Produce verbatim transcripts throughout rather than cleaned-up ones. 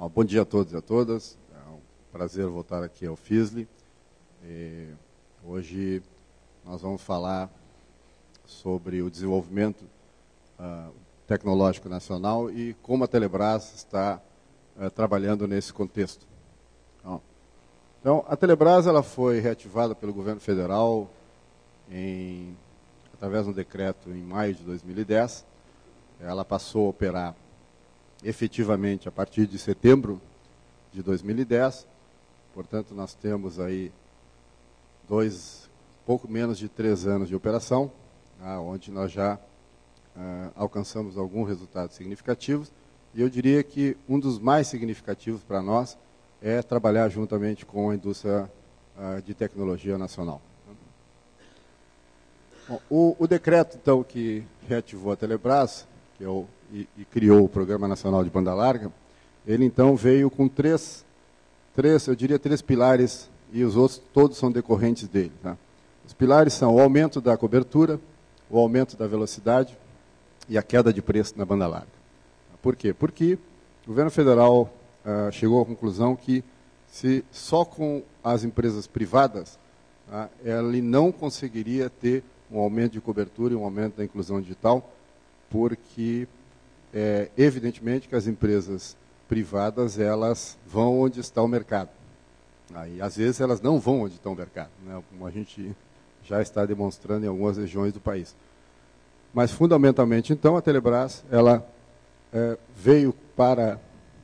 Bom, bom dia a todos e a todas. É um prazer voltar aqui ao FISLE. E hoje nós vamos falar sobre o desenvolvimento uh, tecnológico nacional e como a Telebrás está uh, trabalhando nesse contexto. Então, então, a Telebrás ela foi reativada pelo governo federal em, através de um decreto em maio de dois mil e dez. Ela passou a operar efetivamente a partir de setembro de dois mil e dez. Portanto, nós temos aí dois, pouco menos de três anos de operação, tá, onde nós já uh, alcançamos alguns resultados significativos. E eu diria que um dos mais significativos para nós é trabalhar juntamente com a indústria uh, de tecnologia nacional. Bom, o, o decreto, então, que reativou a Telebrás, que é o E, e criou o Programa Nacional de Banda Larga, ele então veio com três, três, eu diria três pilares, e os outros todos são decorrentes dele. Tá? Os pilares são o aumento da cobertura, o aumento da velocidade e a queda de preço na banda larga. Por quê? Porque o governo federal ah, chegou à conclusão que se só com as empresas privadas, tá, ele não conseguiria ter um aumento de cobertura e um aumento da inclusão digital, porque é evidentemente que as empresas privadas elas vão onde está o mercado. Aí, às vezes elas não vão onde está o mercado, né, como a gente já está demonstrando em algumas regiões do país. Mas fundamentalmente então a Telebrás ela é, veio para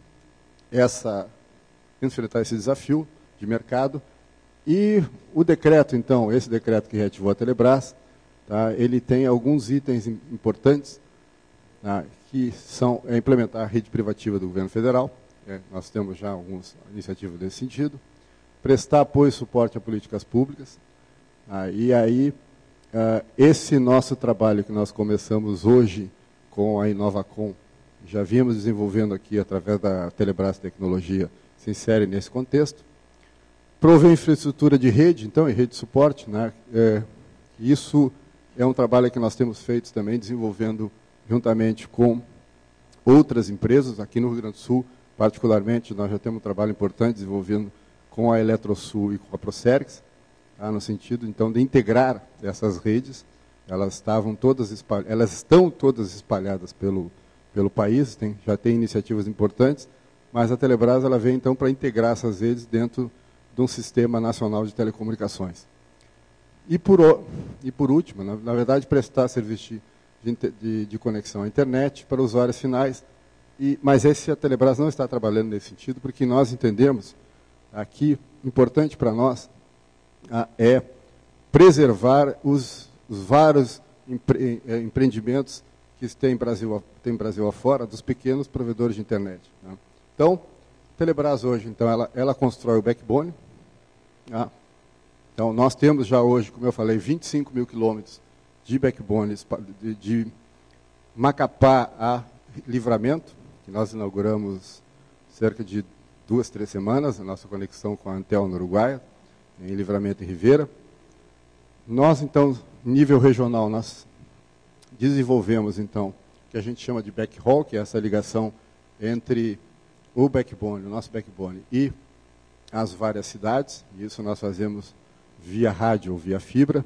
essa enfrentar esse desafio de mercado e o decreto então, esse decreto que reativou a Telebrás, tá, ele tem alguns itens importantes. Ah, que são é, implementar a rede privativa do governo federal, é, nós temos já algumas iniciativas nesse sentido, prestar apoio e suporte a políticas públicas, ah, e aí ah, esse nosso trabalho que nós começamos hoje com a Inovacom, já vimos desenvolvendo aqui através da Telebrás Tecnologia, se insere nesse contexto, prover infraestrutura de rede, então, e rede de suporte, né, é, isso é um trabalho que nós temos feito também, desenvolvendo juntamente com outras empresas, aqui no Rio Grande do Sul, particularmente, nós já temos um trabalho importante desenvolvendo com a Eletrosul e com a Procerx, tá, no sentido, então, de integrar essas redes. Elas estavam todas espalhadas, elas estão todas espalhadas pelo, pelo país, tem, já tem iniciativas importantes, mas a Telebrás ela vem, então, para integrar essas redes dentro de um sistema nacional de telecomunicações. E, por, e por último, na, na verdade, prestar serviço de De, de, de conexão à internet para usuários finais, e, mas esse a Telebrás não está trabalhando nesse sentido, porque nós entendemos, aqui, importante para nós, a, é preservar os, os vários empre, é, empreendimentos que tem Brasil, tem Brasil afora, dos pequenos provedores de internet. Né? Então, a Telebrás hoje, então, ela, ela constrói o backbone. Tá? Então, nós temos já hoje, como eu falei, vinte e cinco mil quilômetros de backbones de, de Macapá a Livramento, que nós inauguramos cerca de duas, três semanas, a nossa conexão com a Antel no Uruguai, em Livramento e Rivera. Nós, então, nível regional, nós desenvolvemos, então, o que a gente chama de backhaul, que é essa ligação entre o backbone, o nosso backbone, e as várias cidades, e isso nós fazemos via rádio ou via fibra.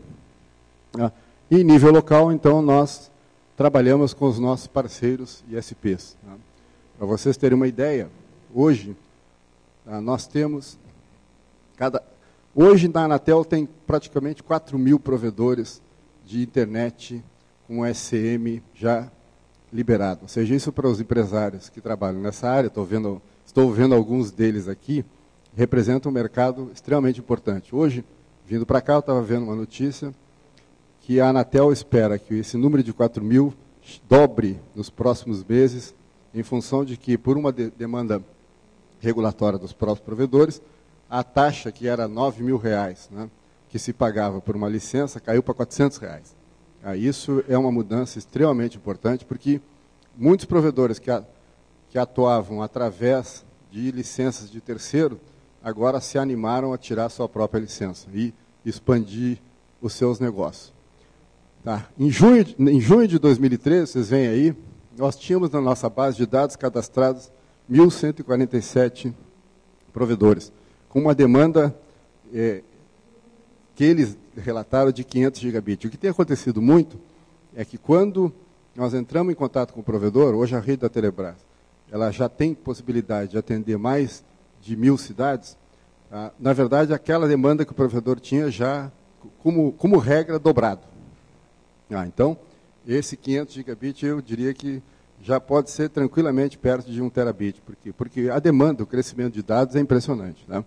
E em nível local, então, nós trabalhamos com os nossos parceiros I S Ps. Tá? Para vocês terem uma ideia, hoje tá, nós temos, cada, hoje na Anatel tem praticamente quatro mil provedores de internet com S C M já liberado. Ou seja, isso para os empresários que trabalham nessa área, estou vendo, estou vendo alguns deles aqui, representa um mercado extremamente importante. Hoje, vindo para cá, eu estava vendo uma notícia que a Anatel espera que esse número de quatro mil dobre nos próximos meses, em função de que, por uma de demanda regulatória dos próprios provedores, a taxa que era nove mil reais, né, que se pagava por uma licença, caiu para quatrocentos reais. Ah, isso é uma mudança extremamente importante, porque muitos provedores que, a, que atuavam através de licenças de terceiro, agora se animaram a tirar sua própria licença e expandir os seus negócios. Tá. Em, junho, em junho de dois mil e treze, vocês veem aí, nós tínhamos na nossa base de dados cadastrados mil cento e quarenta e sete provedores, com uma demanda é, que eles relataram de quinhentos gigabits. O que tem acontecido muito é que quando nós entramos em contato com o provedor, hoje a rede da Telebrás, ela já tem possibilidade de atender mais de mil cidades, ah, na verdade, aquela demanda que o provedor tinha já, como, como regra, dobrado. Ah, então, esse quinhentos gigabits, eu diria que já pode ser tranquilamente perto de um terabit. Por quê? Porque a demanda, o crescimento de dados é impressionante. Né?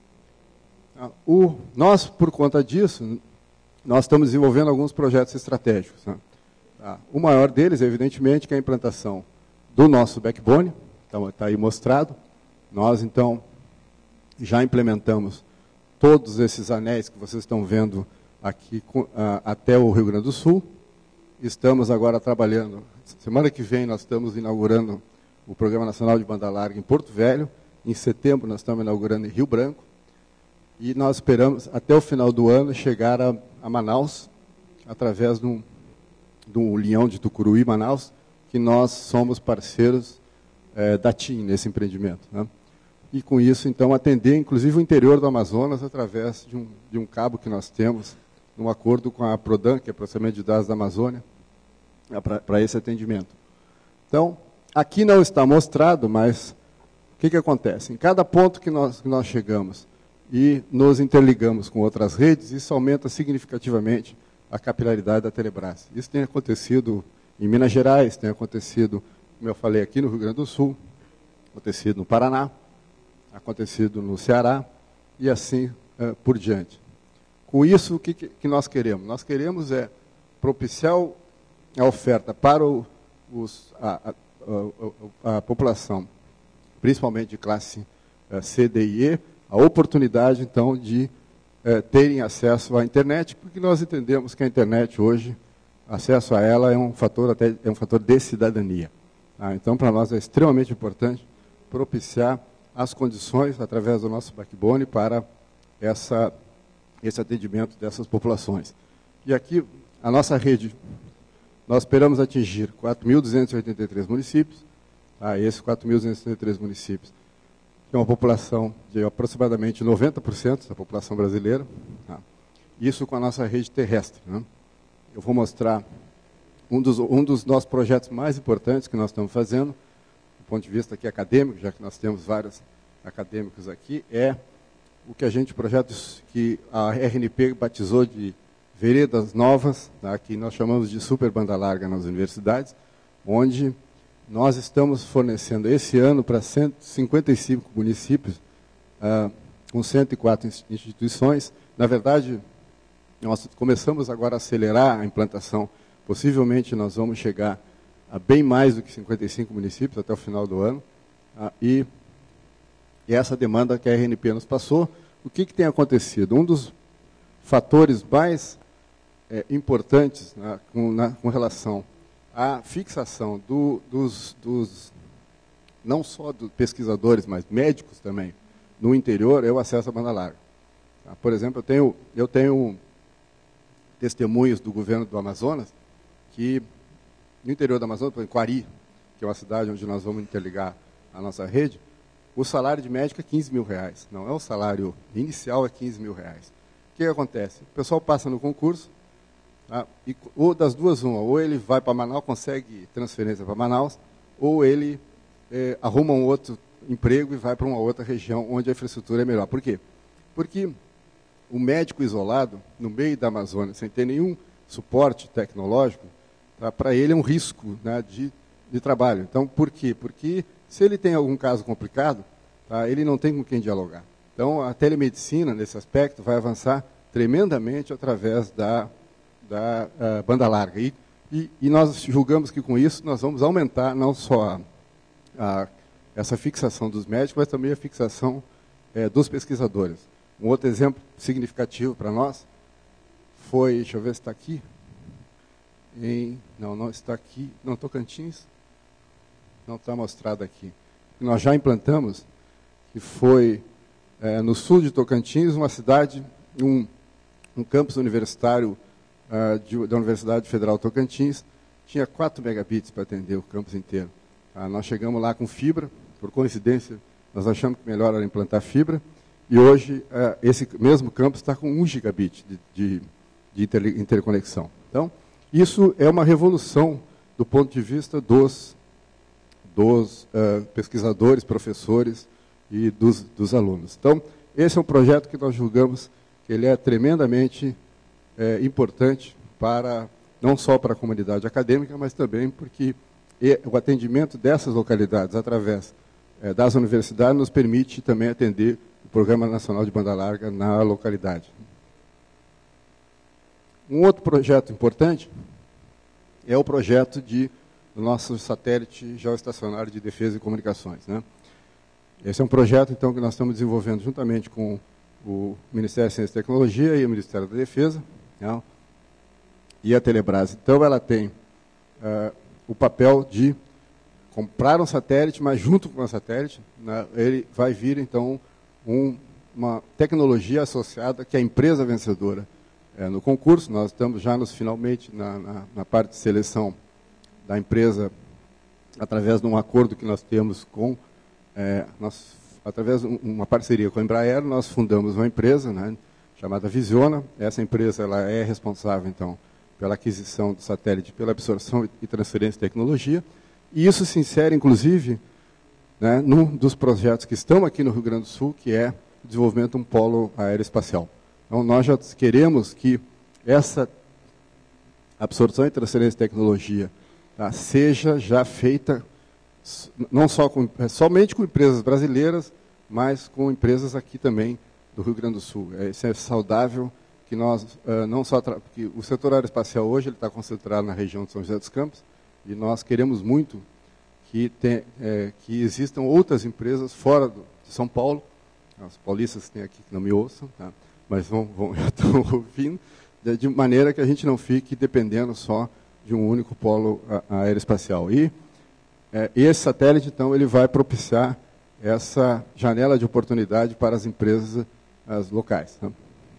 Ah, o, nós, por conta disso, nós estamos desenvolvendo alguns projetos estratégicos. Né? Ah, o maior deles, evidentemente, que é a implantação do nosso backbone, então está aí mostrado. Nós, então, já implementamos todos esses anéis que vocês estão vendo aqui uh, até o Rio Grande do Sul. Estamos agora trabalhando, semana que vem nós estamos inaugurando o Programa Nacional de Banda Larga em Porto Velho, em setembro nós estamos inaugurando em Rio Branco, e nós esperamos até o final do ano chegar a, a Manaus, através de um, de um linhão de Tucuruí, Manaus, que nós somos parceiros eh, da TIM nesse empreendimento. Né? E com isso, então, atender, inclusive, o interior do Amazonas através de um, de um cabo que nós temos, num acordo com a Prodan, que é Processamento de Dados da Amazônia, para esse atendimento. Então, aqui não está mostrado, mas o que, que acontece? Em cada ponto que nós, que nós chegamos e nos interligamos com outras redes, isso aumenta significativamente a capilaridade da Telebrás. Isso tem acontecido em Minas Gerais, tem acontecido, como eu falei, aqui no Rio Grande do Sul, acontecido no Paraná, acontecido no Ceará, e assim uh, por diante. Com isso, o que, que nós queremos? Nós queremos é propiciar a oferta para o, os, a, a, a, a população, principalmente de classe uh, C, D e E, a oportunidade, então, de uh, terem acesso à internet, porque nós entendemos que a internet hoje, acesso a ela é um fator, até, é um fator de cidadania. Tá? Então, para nós é extremamente importante propiciar as condições, através do nosso backbone, para essa, esse atendimento dessas populações. E aqui, a nossa rede, nós esperamos atingir quatro mil duzentos e oitenta e três municípios, tá? Esses quatro mil duzentos e oitenta e três municípios, que é uma população de aproximadamente noventa por cento da população brasileira, tá? Isso com a nossa rede terrestre. Né? Eu vou mostrar um dos, um dos nossos projetos mais importantes que nós estamos fazendo, do ponto de vista aqui acadêmico, já que nós temos vários acadêmicos aqui, é o que a gente, projetos que a R N P batizou de Veredas Novas, tá, que nós chamamos de Super Banda Larga nas universidades, onde nós estamos fornecendo esse ano para cento e cinquenta e cinco municípios, uh, com cento e quatro instituições. Na verdade, nós começamos agora a acelerar a implantação. Possivelmente nós vamos chegar a bem mais do que cinquenta e cinco municípios até o final do ano. Uh, e, e essa demanda que a R N P nos passou, o que, que tem acontecido? Um dos fatores mais é, importantes, né, com, na, com relação à fixação do, dos, dos, não só dos pesquisadores, mas médicos também, no interior, é o acesso à banda larga. Tá? Por exemplo, eu tenho, eu tenho testemunhos do governo do Amazonas, que no interior do Amazonas, por exemplo, Quari, que é uma cidade onde nós vamos interligar a nossa rede, o salário de médico é quinze mil reais. Não é o salário inicial, é quinze mil reais. O que, que acontece? O pessoal passa no concurso, tá? E, ou das duas, uma, ou ele vai para Manaus, consegue transferência para Manaus, ou ele é, arruma um outro emprego e vai para uma outra região onde a infraestrutura é melhor. Por quê? Porque o médico isolado, no meio da Amazônia, sem ter nenhum suporte tecnológico, tá, para ele é um risco, né, de, de trabalho. Então, por quê? Porque se ele tem algum caso complicado, tá, ele não tem com quem dialogar. Então, a telemedicina, nesse aspecto, vai avançar tremendamente através da, da uh, banda larga. E, e, e nós julgamos que, com isso, nós vamos aumentar não só a, a, essa fixação dos médicos, mas também a fixação é, dos pesquisadores. Um outro exemplo significativo para nós foi, deixa eu ver se está aqui, em, não, não está aqui, não, Tocantins, não está mostrado aqui. Nós já implantamos, que foi é, no sul de Tocantins, uma cidade, um, um campus universitário uh, de, da Universidade Federal Tocantins, tinha quatro megabits para atender o campus inteiro. Tá? Nós chegamos lá com fibra, por coincidência, nós achamos que melhor era implantar fibra, e hoje uh, esse mesmo campus está com um gigabit de, de, de inter, interconexão. Então, isso é uma revolução do ponto de vista dos, dos uh, pesquisadores, professores e dos, dos alunos. Então, esse é um projeto que nós julgamos que ele é tremendamente é, importante para, não só para a comunidade acadêmica, mas também porque o atendimento dessas localidades através é, das universidades nos permite também atender o Programa Nacional de Banda Larga na localidade. Um outro projeto importante é o projeto de, do nosso satélite geoestacionário de defesa e comunicações, né? Esse é um projeto, então, que nós estamos desenvolvendo juntamente com o Ministério da Ciência e Tecnologia e o Ministério da Defesa, né, e a Telebrás. Então, ela tem uh, o papel de comprar um satélite, mas junto com o satélite, né, ele vai vir, então, um, uma tecnologia associada que é a empresa vencedora é, no concurso. Nós estamos já nos, finalmente na, na, na parte de seleção da empresa, através de um acordo que nós temos com, é, nós, através de uma parceria com a Embraer, nós fundamos uma empresa, né, chamada Visiona. Essa empresa ela é responsável, então, pela aquisição do satélite, pela absorção e transferência de tecnologia, e isso se insere, inclusive, né, num dos projetos que estão aqui no Rio Grande do Sul, que é o desenvolvimento de um polo aeroespacial. Então, nós já queremos que essa absorção e transferência de tecnologia, tá, seja já feita não só com, somente com empresas brasileiras, mas com empresas aqui também do Rio Grande do Sul. É, isso é saudável que nós, uh, não só, porque o setor aeroespacial hoje ele está concentrado na região de São José dos Campos, e nós queremos muito que, tem, é, que existam outras empresas fora do, de São Paulo. Os paulistas que tem aqui que não me ouçam, tá? Mas vão, vão, já estão ouvindo, de, de maneira que a gente não fique dependendo só de um único polo a, aeroespacial. E é, esse satélite, então, ele vai propiciar essa janela de oportunidade para as empresas as locais, tá?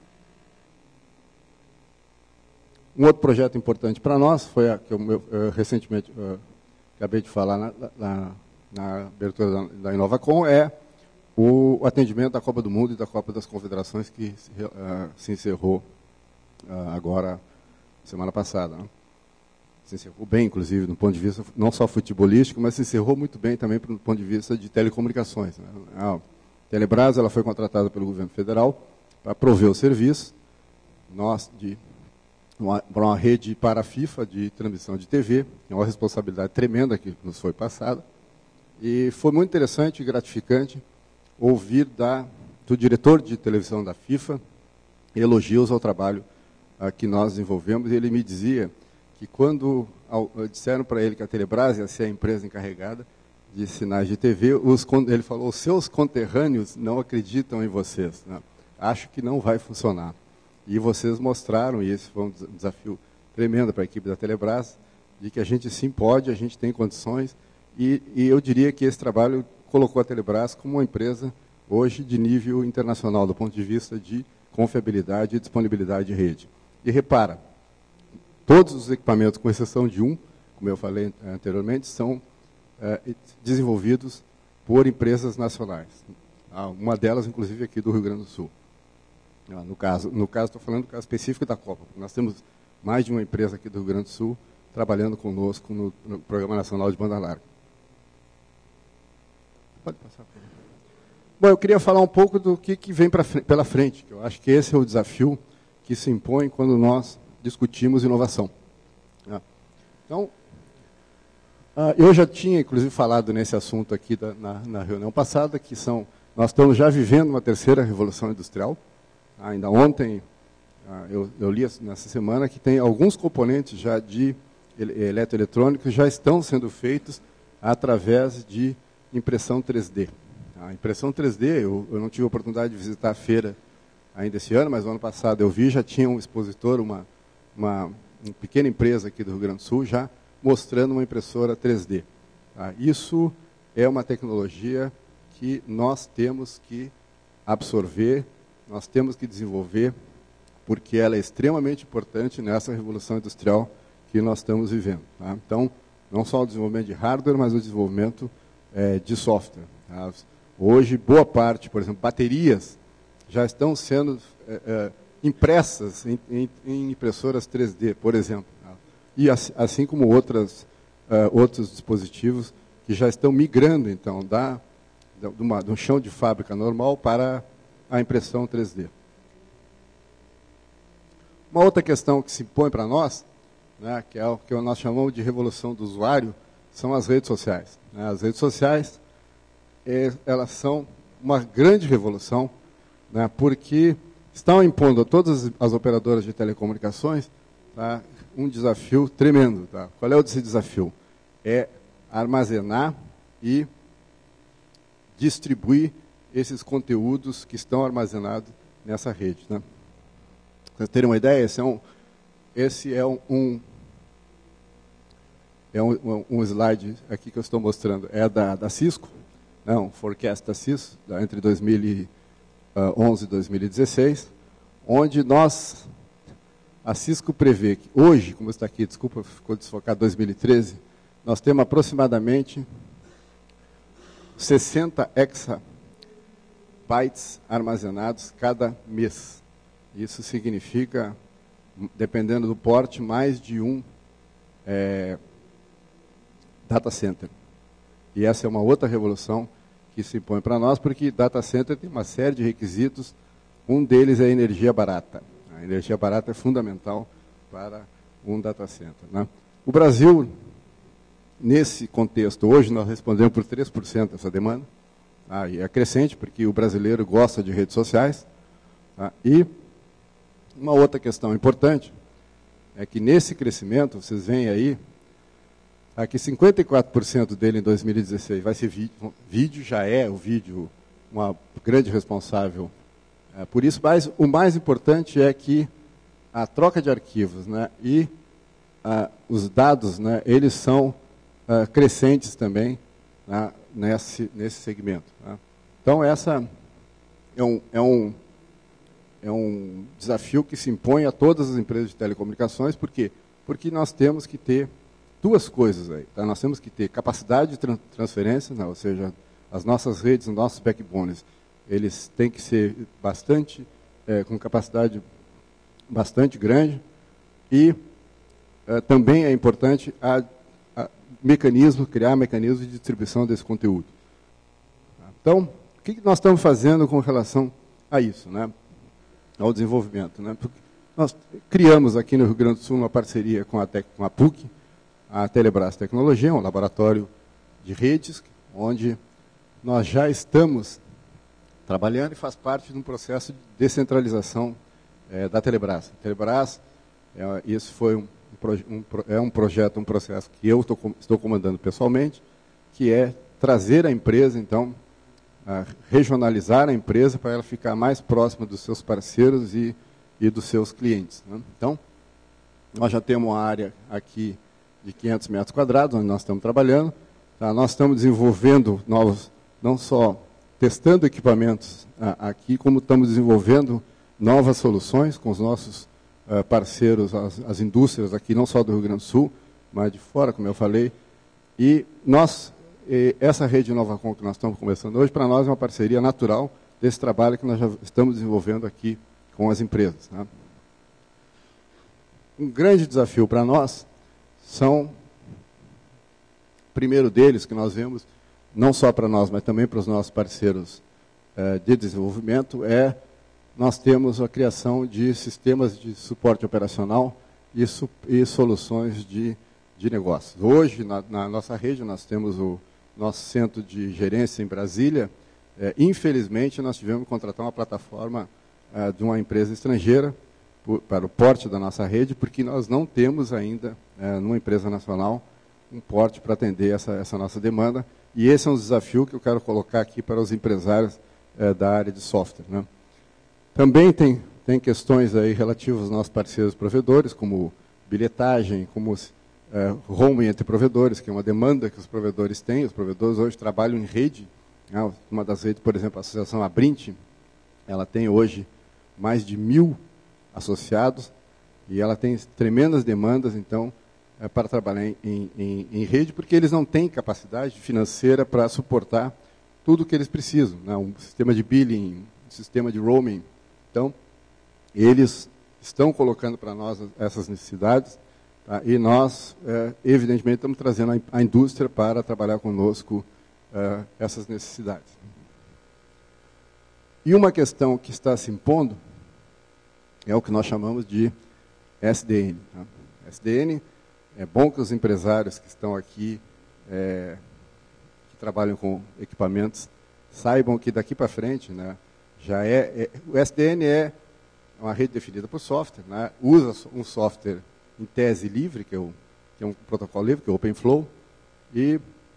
Um outro projeto importante para nós foi a que eu, eu recentemente eu, acabei de falar na, na, na abertura da, da Inovacom, é o atendimento da Copa do Mundo e da Copa das Confederações, que se, uh, se encerrou uh, agora, semana passada, né? Se encerrou bem, inclusive, do ponto de vista não só futebolístico, mas se encerrou muito bem também do ponto de vista de telecomunicações, né? A Telebrás ela foi contratada pelo governo federal para prover o serviço, nós, de uma, uma rede para a FIFA de transmissão de T V, é uma responsabilidade tremenda que nos foi passada, e foi muito interessante e gratificante ouvir da, do diretor de televisão da FIFA elogios ao trabalho uh, que nós desenvolvemos, e ele me dizia que quando ao, disseram para ele que a Telebrás ia ser a empresa encarregada de sinais de T V, os, ele falou, os seus conterrâneos não acreditam em vocês, né? Acho que não vai funcionar. E vocês mostraram, e esse foi um desafio tremendo para a equipe da Telebrás, de que a gente sim pode, a gente tem condições, e, e eu diria que esse trabalho colocou a Telebrás como uma empresa hoje de nível internacional, do ponto de vista de confiabilidade e disponibilidade de rede. E repara, todos os equipamentos, com exceção de um, como eu falei anteriormente, são é, desenvolvidos por empresas nacionais. Ah, uma delas, inclusive, aqui do Rio Grande do Sul. Ah, no caso, no caso, estou falando do caso específico da Copa. Nós temos mais de uma empresa aqui do Rio Grande do Sul trabalhando conosco no, no Programa Nacional de Banda Larga. Pode passar. Bom, eu queria falar um pouco do que, que vem pra, pela frente, que eu acho que esse é o desafio que se impõe quando nós discutimos inovação. Então, eu já tinha, inclusive, falado nesse assunto aqui da, na, na reunião passada, que são, nós estamos já vivendo uma terceira revolução industrial. Ainda ontem, eu, eu li nessa semana que tem alguns componentes já de eletroeletrônicos já estão sendo feitos através de impressão três D. A impressão três D, eu, eu não tive a oportunidade de visitar a feira ainda esse ano, mas no ano passado eu vi, já tinha um expositor, uma, uma, uma pequena empresa aqui do Rio Grande do Sul, já mostrando uma impressora três D. Tá? Isso é uma tecnologia que nós temos que absorver, nós temos que desenvolver, porque ela é extremamente importante nessa revolução industrial que nós estamos vivendo. Tá? Então, não só o desenvolvimento de hardware, mas o desenvolvimento é, de software. Tá? Hoje, boa parte, por exemplo, baterias, já estão sendo é, é, impressas em, em, em impressoras três D, por exemplo. Tá? E assim como outras, uh, outros dispositivos que já estão migrando, então, da, da, de, uma, de um chão de fábrica normal para a impressão três D. Uma outra questão que se impõe para nós, né, que é o que nós chamamos de revolução do usuário, são as redes sociais. Né? As redes sociais, é, elas são uma grande revolução, né, porque estão impondo a todas as operadoras de telecomunicações, tá, um desafio tremendo. Tá? Qual é esse desafio? É armazenar e distribuir esses conteúdos que estão armazenados nessa rede. Né? Para vocês terem uma ideia, esse é um, esse é um, um, é um, um slide aqui que eu estou mostrando, é da, da Cisco, né, um forecast da Cisco, da, entre dois mil e onze e dois mil e dezesseis, onde nós, a Cisco prevê que hoje, como está aqui, desculpa, ficou desfocado dois mil e treze, nós temos aproximadamente sessenta exabytes armazenados cada mês. Isso significa, dependendo do porte, mais de um é, data center. E essa é uma outra revolução que se impõe para nós, porque data center tem uma série de requisitos. Um deles é a energia barata. A energia barata é fundamental para um data center. Né? O Brasil, nesse contexto, hoje nós respondemos por três por cento dessa demanda. Tá? E é crescente, porque o brasileiro gosta de redes sociais. Tá? E uma outra questão importante é que nesse crescimento, vocês veem aí, aqui cinquenta e quatro por cento dele em dois mil e dezesseis vai ser vídeo, vídeo já é o vídeo uma grande responsável é, por isso, mas o mais importante é que a troca de arquivos, né, e ah, os dados, né, eles são ah, crescentes também, né, nesse, nesse segmento. Né. Então, essa é um, é um É um desafio que se impõe a todas as empresas de telecomunicações. Por quê? Porque nós temos que ter duas coisas aí. Tá? Nós temos que ter capacidade de tra transferência, né? Ou seja, as nossas redes, os nossos backbones, eles têm que ser bastante, é, com capacidade bastante grande. E é, também é importante a, a mecanismo, criar mecanismos de distribuição desse conteúdo. Então, o que nós estamos fazendo com relação a isso, né? Ao desenvolvimento. Né? Nós criamos aqui no Rio Grande do Sul uma parceria com a, Tec, com a P U C, a Telebrás Tecnologia, um laboratório de redes, onde nós já estamos trabalhando e faz parte de um processo de descentralização é, da Telebrás. A Telebrás, é, isso foi um, um, é um projeto, um processo que eu tô, estou comandando pessoalmente, que é trazer a empresa, então, a regionalizar a empresa para ela ficar mais próxima dos seus parceiros e, e dos seus clientes. Né? Então, nós já temos uma área aqui de quinhentos metros quadrados, onde nós estamos trabalhando. Tá? Nós estamos desenvolvendo novos, não só testando equipamentos a, aqui, como estamos desenvolvendo novas soluções com os nossos uh, parceiros, as, as indústrias aqui, não só do Rio Grande do Sul, mas de fora, como eu falei. E nós... E essa rede NovaCom que nós estamos começando hoje, para nós é uma parceria natural desse trabalho que nós já estamos desenvolvendo aqui com as empresas. Né? Um grande desafio para nós são, primeiro deles, que nós vemos, não só para nós, mas também para os nossos parceiros eh, de desenvolvimento, é nós temos a criação de sistemas de suporte operacional e, su e soluções de, de negócios. Hoje, na, na nossa rede, nós temos o nosso centro de gerência em Brasília. É, infelizmente, nós tivemos que contratar uma plataforma é, de uma empresa estrangeira por, para o porte da nossa rede, porque nós não temos ainda, é, numa empresa nacional, um porte para atender essa, essa nossa demanda. E esse é um desafio que eu quero colocar aqui para os empresários é, da área de software. Né? Também tem, tem questões aí relativas aos nossos parceiros provedores, como bilhetagem, como... É, roaming entre provedores, que é uma demanda que os provedores têm. Os provedores hoje trabalham em rede. Né? Uma das redes, por exemplo, a Associação Abrint, ela tem hoje mais de mil associados e ela tem tremendas demandas. Então, é, para trabalhar em, em, em rede, porque eles não têm capacidade financeira para suportar tudo o que eles precisam, né? Um sistema de billing, um sistema de roaming. Então, eles estão colocando para nós essas necessidades, tá? E nós, é, evidentemente, estamos trazendo a, a indústria para trabalhar conosco é, essas necessidades. E uma questão que está se impondo é o que nós chamamos de S D N. Tá? S D N, é bom que os empresários que estão aqui, é, que trabalham com equipamentos, saibam que daqui para frente, né, já é, é, o S D N é uma rede definida por software, né, usa um software em tese livre, que é, o, que é um protocolo livre, que é o OpenFlow, e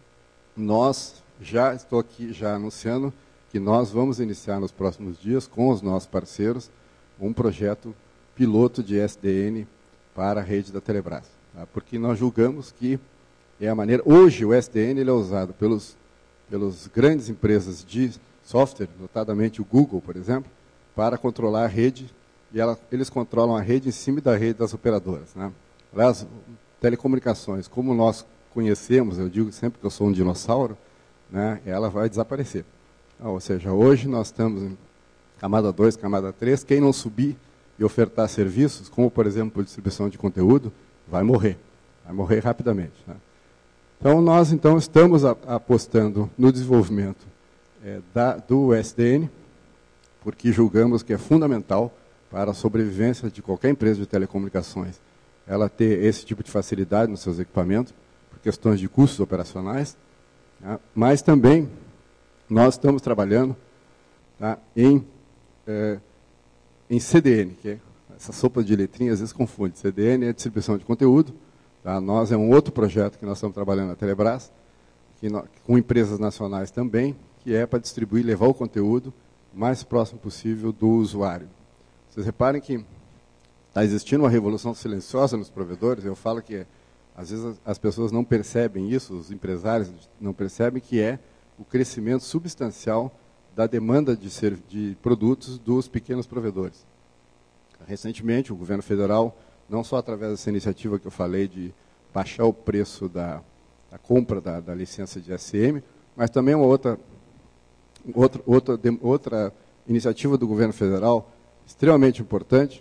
nós já, estou aqui já anunciando que nós vamos iniciar nos próximos dias, com os nossos parceiros, um projeto piloto de S D N para a rede da Telebrás. Tá? Porque nós julgamos que é a maneira... Hoje o S D N ele é usado pelos, pelos grandes empresas de software, notadamente o Google, por exemplo, para controlar a rede, e ela, eles controlam a rede em cima da rede das operadoras. Né? Aliás, telecomunicações, como nós conhecemos, eu digo sempre que eu sou um dinossauro, né, ela vai desaparecer. Então, ou seja, hoje nós estamos em camada dois, camada três, quem não subir e ofertar serviços, como, por exemplo, distribuição de conteúdo, vai morrer. Vai morrer rapidamente. Né? Então, nós então estamos a, apostando no desenvolvimento é, da, do S D N, porque julgamos que é fundamental para a sobrevivência de qualquer empresa de telecomunicações, ela ter esse tipo de facilidade nos seus equipamentos, por questões de custos operacionais, tá? Mas também nós estamos trabalhando, tá, em, é, em C D N, que é essa sopa de letrinhas, às vezes confunde. C D N é distribuição de conteúdo. Tá? Nós é um outro projeto que nós estamos trabalhando na Telebrás, que nós, com empresas nacionais também, que é para distribuir, levar o conteúdo o mais próximo possível do usuário. Vocês reparem que está existindo uma revolução silenciosa nos provedores. Eu falo que, às vezes, as pessoas não percebem isso, os empresários não percebem que é o crescimento substancial da demanda de, ser, de produtos dos pequenos provedores. Recentemente, o governo federal, não só através dessa iniciativa que eu falei de baixar o preço da, da compra da, da licença de S M, mas também uma outra, outra, outra, outra iniciativa do governo federal extremamente importante,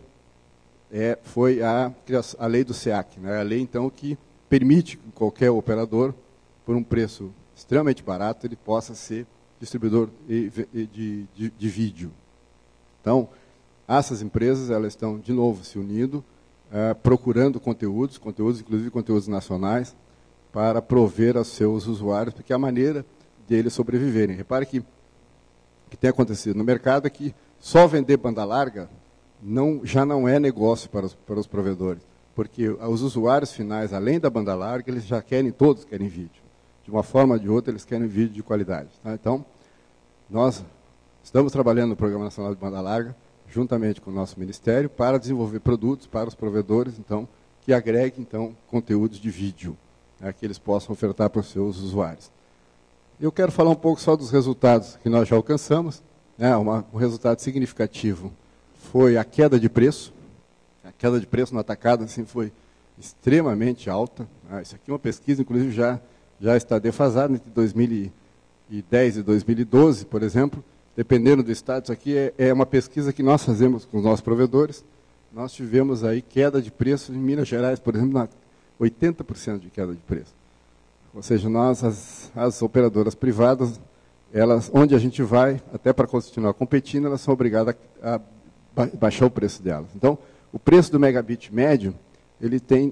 é, foi a, a lei do SEAC, né? A lei, então, que permite que qualquer operador, por um preço extremamente barato, ele possa ser distribuidor de, de, de, de vídeo. Então, essas empresas, elas estão, de novo, se unindo, uh, procurando conteúdos, conteúdos, inclusive conteúdos nacionais, para prover aos seus usuários, porque é a maneira deles sobreviverem. Repare que o que tem acontecido no mercado é que só vender banda larga não, já não é negócio para os, para os provedores, porque os usuários finais, além da banda larga, eles já querem, todos querem vídeo. De uma forma ou de outra, eles querem vídeo de qualidade. Tá? Então, nós estamos trabalhando no Programa Nacional de Banda Larga, juntamente com o nosso Ministério, para desenvolver produtos para os provedores, então, que agreguem, então, conteúdos de vídeo, né, que eles possam ofertar para os seus usuários. Eu quero falar um pouco só dos resultados que nós já alcançamos. Né, uma, um resultado significativo foi a queda de preço. A queda de preço no atacado assim, foi extremamente alta. Ah, isso aqui é uma pesquisa, inclusive, já, já está defasada entre dois mil e dez e dois mil e doze, por exemplo. Dependendo do estado, isso aqui é, é uma pesquisa que nós fazemos com os nossos provedores. Nós tivemos aí queda de preço em Minas Gerais, por exemplo, na oitenta por cento de queda de preço. Ou seja, nós, as, as operadoras privadas, elas, onde a gente vai, até para continuar competindo, elas são obrigadas a, a baixar o preço delas. Então, o preço do megabit médio, ele tem...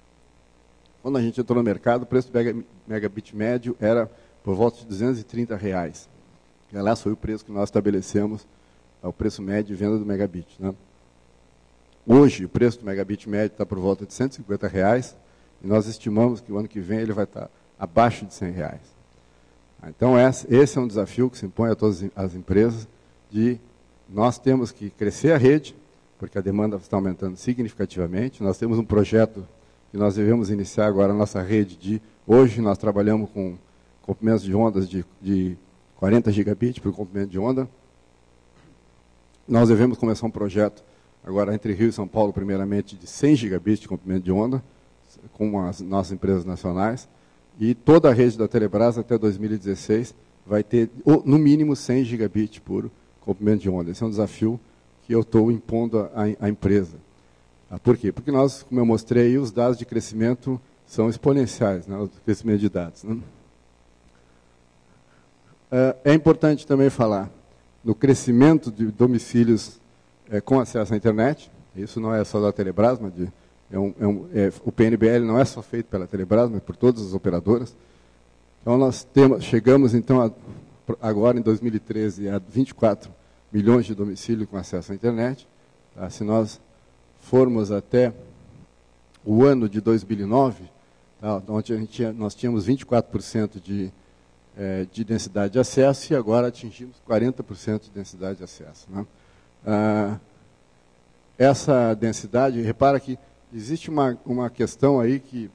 Quando a gente entrou no mercado, o preço do megabit médio era por volta de duzentos e trinta reais. E, aliás, foi o preço que nós estabelecemos, o preço médio de venda do megabit. Né? Hoje, o preço do megabit médio está por volta de cento e cinquenta reais, e nós estimamos que o ano que vem ele vai estar abaixo de cem reais. Então, esse é um desafio que se impõe a todas as empresas, de nós temos que crescer a rede, porque a demanda está aumentando significativamente. Nós temos um projeto que nós devemos iniciar agora a nossa rede de... Hoje nós trabalhamos com comprimentos de ondas de, de quarenta gigabits por comprimento de onda. Nós devemos começar um projeto agora entre Rio e São Paulo, primeiramente, de cem gigabits de comprimento de onda. com as nossas empresas nacionais, e toda a rede da Telebrás até dois mil e dezesseis vai ter, no mínimo, cem gigabits por comprimento de onda. Esse é um desafio que eu estou impondo à, à empresa. Por quê? Porque nós, como eu mostrei, os dados de crescimento são exponenciais, né, o crescimento de dados. Né? É importante também falar no crescimento de domicílios é, com acesso à internet. Isso não é só da Telebrás, mas de, é um, é um, é, o P N B L não é só feito pela Telebrás, mas por todas as operadoras. Então, nós temos, chegamos, então, a, agora em dois mil e treze, a vinte e quatro milhões de domicílios com acesso à internet. Tá? Se nós formos até o ano de dois mil e nove, tá? Onde a gente tinha, nós tínhamos vinte e quatro por cento de, é, de densidade de acesso e agora atingimos quarenta por cento de densidade de acesso. Né? Ah, essa densidade, repara que existe uma, uma questão aí que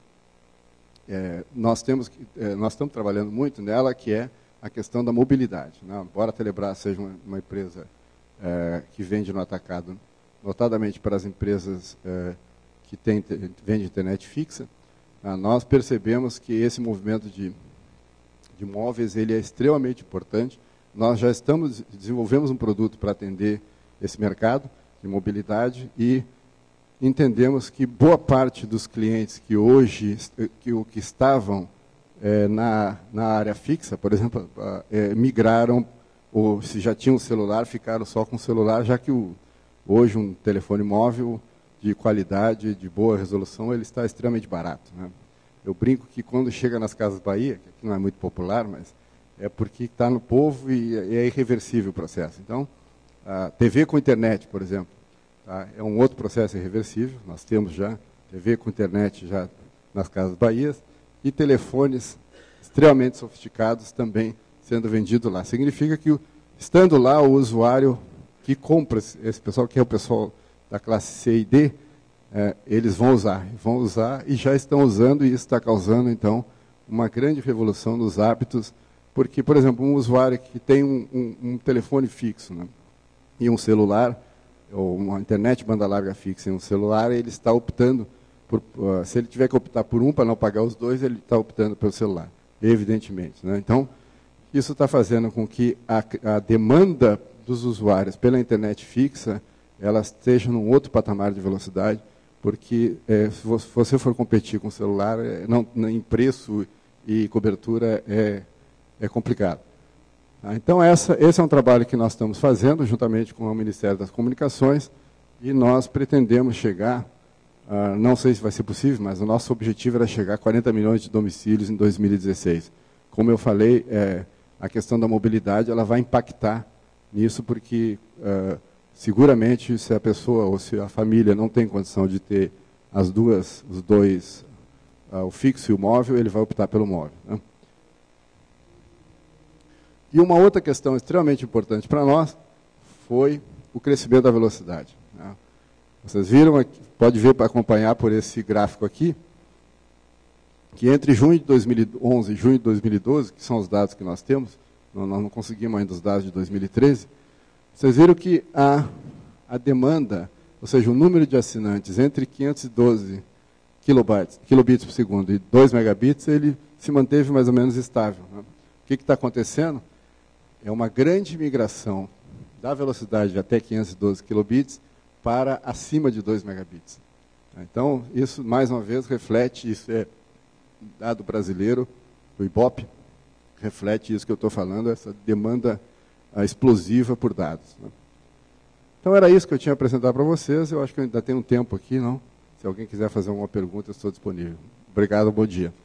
é, nós, temos, é, nós estamos trabalhando muito nela, que é a questão da mobilidade. Né? Embora a Telebrás seja uma, uma empresa é, que vende no atacado, notadamente para as empresas é, que tem, vendem internet fixa, ah, nós percebemos que esse movimento de, de móveis ele é extremamente importante. Nós já estamos, desenvolvemos um produto para atender esse mercado de mobilidade e entendemos que boa parte dos clientes que hoje que, que estavam é, na, na área fixa, por exemplo, é, migraram, ou se já tinham um celular, ficaram só com o celular, já que o, hoje um telefone móvel de qualidade, de boa resolução, ele está extremamente barato. Né? Eu brinco que quando chega nas Casas Bahia, que aqui não é muito popular, mas é porque está no povo e é irreversível o processo. Então, a T V com internet, por exemplo, tá? É um outro processo irreversível. Nós temos já T V com internet já nas Casas Bahia e telefones extremamente sofisticados também sendo vendidos lá. Significa que, estando lá, o usuário que compra, esse pessoal que é o pessoal da classe C e D, é, eles vão usar, vão usar e já estão usando, e isso está causando, então, uma grande revolução nos hábitos, porque, por exemplo, um usuário que tem um, um, um telefone fixo, né, e um celular, ou uma internet banda larga fixa em um celular, ele está optando, por, uh, se ele tiver que optar por um para não pagar os dois, ele está optando pelo celular, evidentemente. Né? Então, isso está fazendo com que a, a demanda dos usuários pela internet fixa, ela esteja num outro patamar de velocidade, porque é, se você for competir com o celular, é, não, em preço e cobertura é, é complicado. Tá? Então, essa, esse é um trabalho que nós estamos fazendo, juntamente com o Ministério das Comunicações, e nós pretendemos chegar, uh, não sei se vai ser possível, mas o nosso objetivo era chegar a quarenta milhões de domicílios em dois mil e dezesseis. Como eu falei, é, a questão da mobilidade ela vai impactar nisso, porque uh, seguramente se a pessoa ou se a família não tem condição de ter as duas, os dois, uh, o fixo e o móvel, ele vai optar pelo móvel. Né? E uma outra questão extremamente importante para nós foi o crescimento da velocidade. Né? Vocês viram, aqui, pode ver para acompanhar por esse gráfico aqui, que entre junho de dois mil e onze e junho de dois mil e doze, que são os dados que nós temos, nós não conseguimos ainda os dados de dois mil e treze, vocês viram que a, a demanda, ou seja, o número de assinantes entre quinhentos e doze kilobytes, kilobits por segundo e dois megabits, ele se manteve mais ou menos estável. Né? O que está acontecendo? É uma grande migração da velocidade de até quinhentos e doze kilobits para acima de dois megabits. Então, isso, mais uma vez, reflete, isso é dado brasileiro, do Ibope, reflete isso que eu estou falando, essa demanda a, explosiva por dados. Né? Então, era isso que eu tinha a apresentar para vocês. Eu acho que eu ainda tenho um tempo aqui, não? Se alguém quiser fazer alguma pergunta, eu estou disponível. Obrigado, bom dia.